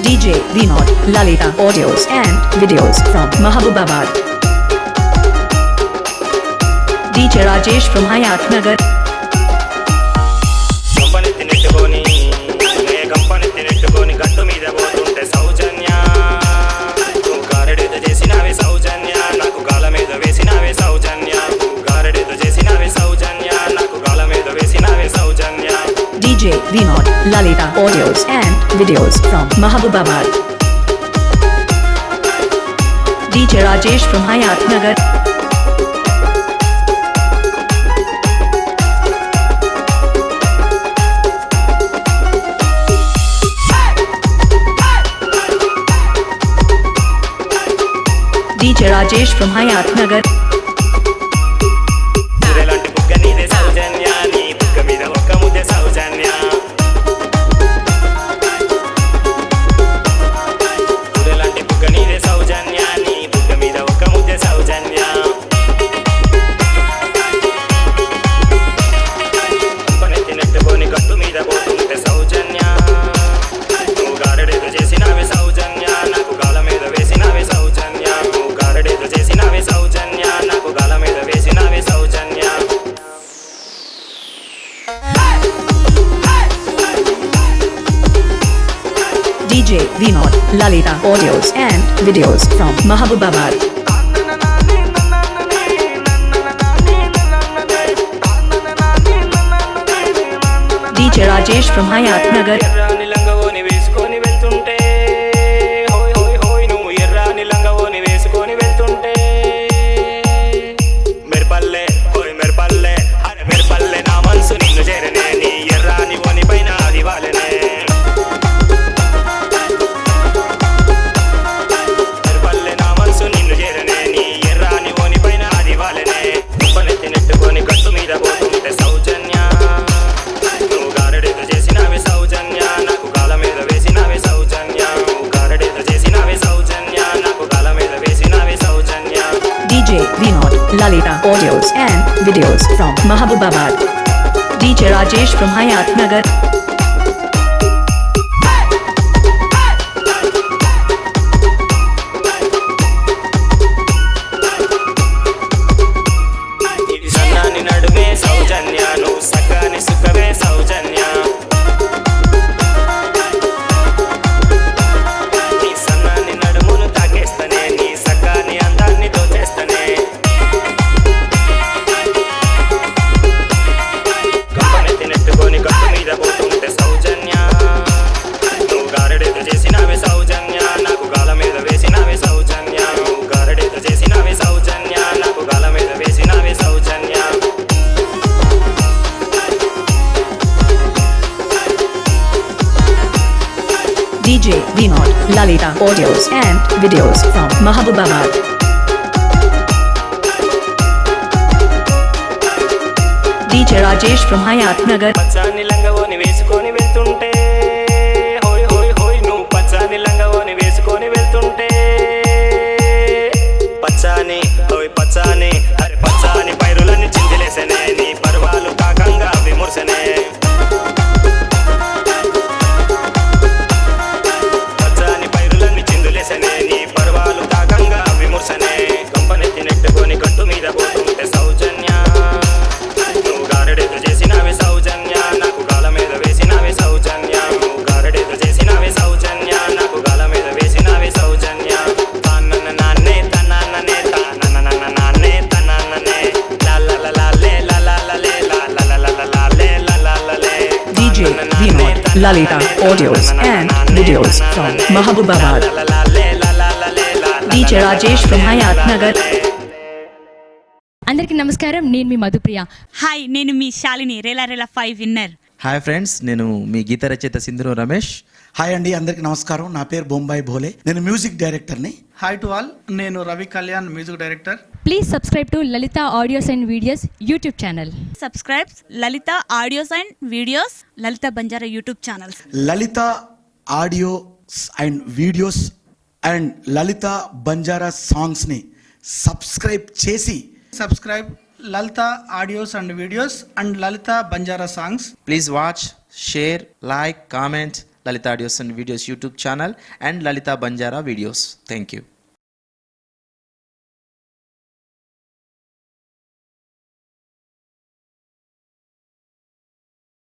DJ Vinod, Lalita audios and videos from Mahabubabad. DJ Rajesh from Hayat Nagar. గట్టు మీద పోతుంటే సౌజన్య గారడేదో చేసినావే సౌజన్య నాకు గాల మీద వేసినావే సౌజన్య గారడేదో చేసినావే సౌజన్య నాకు గాల మీద వేసినావే సౌజన్య. DJ Vinod, Lalita audios and videos from Mahabubabad. DJ Rajesh from Hayat Nagar. DJ Rajesh from Hayat Nagar. ఎలాంటి బుగ్గ నీదే సౌజన్య నీ బుగ్గ మీద ఒక్క ముద్దే సౌజన్య. ఎలాంటి బుగ్గ నీదే సౌజన్య నీ బుగ్గ మీద ఒక్క ముద్దే సౌజన్య. పనెత్తి నెట్టుకొని గట్టు మీద పోతుంటే సౌజన్య నువ్వు గారడేదో చేసినావే సౌజన్య నాకు గాల మీద వేసినావే సౌజన్య గారడేదో చేసినావే సౌజన్య నాకు గాల మీద వేసినావే సౌజన్య. DJ Vinod, Lalita audios and videos from Mahabubabad. DJ Rajesh from Hayat Nagar. ఎర్రాని లంగవోని వేసుకొని వెళ్తుంటే హోయ్ హోయ్ హోయ్ నువ్వు ఎర్రాని లంగవోని వేసుకొని వెళ్తుంటే మెర్పల్లె హోయ్ మెర్పల్లె అరే మెర్పల్లె నా మనసు నిన్ను చేరనే నీ ఎర్రాని ఓని పైన అది వాలనే. మెర్పల్లె నా మనసు నిన్ను చేరనే నీ ఎర్రాని ఓని పైన అది వాలనే. పనెత్తి నెట్టుకొని గట్టు మీద పోతుంటే సౌజన్య నువ్వు గారడేదో చేసినావే సౌజన్య నాకు గాల మీద వేసినావే సౌజన్య గారడేదో చేసినావే సౌజన్య నాకు గాల మీద వేసినావే సౌజన్య. DJ Vinod, Lalita audios and videos from Mahabubabad. DJ Rajesh from Hayat Nagar. ఇది సన్నాని నడుమే సౌజన్య నువ్వు సకాని సుఖమే సౌజన్య. నీ సన్నాని నడుమును తాకేస్తనే నీ సకాని అందాన్ని దోచేస్తనే. కప్పనెత్తి నెట్టుకొని గట్టు మీద పోతుంటే సౌజన్య నువ్వు గారడేదో చేసినావే సౌజన్య నాకు గాల మీద వేసినావే సౌజన్య గారడేదో చేసినావే సౌజన్య నాకు గాల మీద వేసినావే సౌజన్య. DJ Vinod, Lalita audios and videos from Mahabubabad. DJ Rajesh from Hayat Nagar. పచ్చాని లంగవోని వేసుకొని వెళ్తుంటే హోయ్ హోయ్ హోయ్ నువ్వు పచ్చాని లంగవోని వేసుకొని వెళ్తుంటే పచ్చాని హోయ్ పచ్చాని అరే పచ్చాని పైరులని చిందిలేసనే నీ పర్వాలు కాకంగా విమర్శనే. పచ్చాని పైరులని చిందులేసనే నీ పర్వాలు కాకంగా విమర్శనే. కంపనెత్తి నెట్టుకొని గట్టు మీద పోతుంటే సౌజన్య నువ్వు గారడేదో చేసినావే సౌజన్య నాకు గాల మీద వేసినావే సౌజన్య గారడేదో చేసినావే సౌజన్య నాకు గాల మీద వేసినావే సౌజన్య. తానన్న నాన్నే తనన్ననే తానన్న నాన్నే తనన్ననే లాలలలలే లాలలలే లాలలలలే లాలలలే. DJ Vinod, Lalita audios and videos from Mahabubabad. DJ Rajesh from Hayat Nagar. అందరికీ నమస్కారం, నేను మీ మధుప్రియ. హాయ్, నేను మీ Shalini Rela Rela 5 winner. Hi friends, నేను మీ గీత రచయిత సింధూరు రమేష్. హాయ్ అండి, అందరికి నమస్కారం. నా పేరు బొంబాయి భోలే, నేను మ్యూజిక్ డైరెక్టర్ని. హాయ్ టు ఆల్, నేను Ravi Kalyan, music director. Please subscribe to Lalitha audios and videos YouTube channel. Subscribe Lalitha audios and videos Lalitha Banjara YouTube channels. Lalitha audios and videos and Lalitha Banjara సాంగ్స్ని సబ్స్క్రైబ్ చేసి subscribe Lalitha audios and videos and Lalitha Banjara songs. Please watch, share, like, comment Lalitha audios and videos YouTube channel and Lalitha Banjara videos. Thank you.